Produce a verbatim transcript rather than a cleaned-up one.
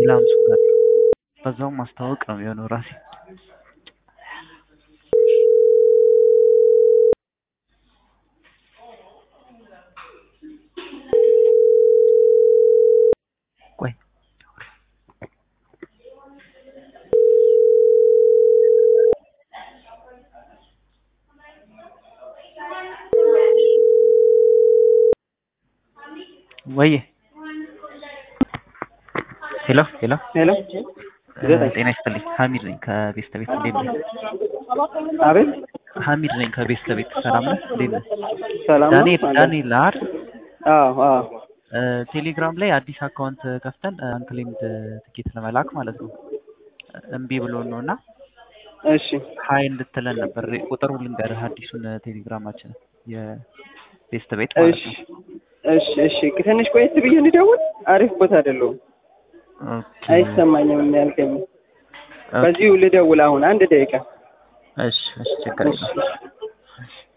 ሌላም ሰው ጋር በዛው ማስተዋወቅ ነው የሚሆነው ራሴ ቆይ ወይ ሄሎ ሄሎ ሄሎ ጤና ይስጥልኝ ሀሚድ ነኝ ከቤስት ቤት እንዴት ነህ? አቤት ሀሚድ ነኝ ከቤስት ቤት ሰላም ነህ? እንዴት ነህ? ሰላም ነው ዳንኤል ዳንኤል አይደል? አዎ አዎ ቴሌግራም ላይ አዲስ አካውንት ከፍተን አንክሌምድ ትኬት ለመላክ ማለት ነው እምቢ ብሎን ነውና እሺ ሀይ እንድትለን ነበር ቁጥሩን ልንገርህ አዲሱን ቴሌግራማችን የቤስት ቤት ማለት እሺ ነው እሺ እሺ ትንሽ ቆየት ብዬ ልደውል አሪፍ ቦታ አይደለሁም ኦኬ አይሰማኝም የሚያልከኝ በዚሁ ልደውል አሁን አንድ ደቂቃ እሺ እሺ ችግር የለም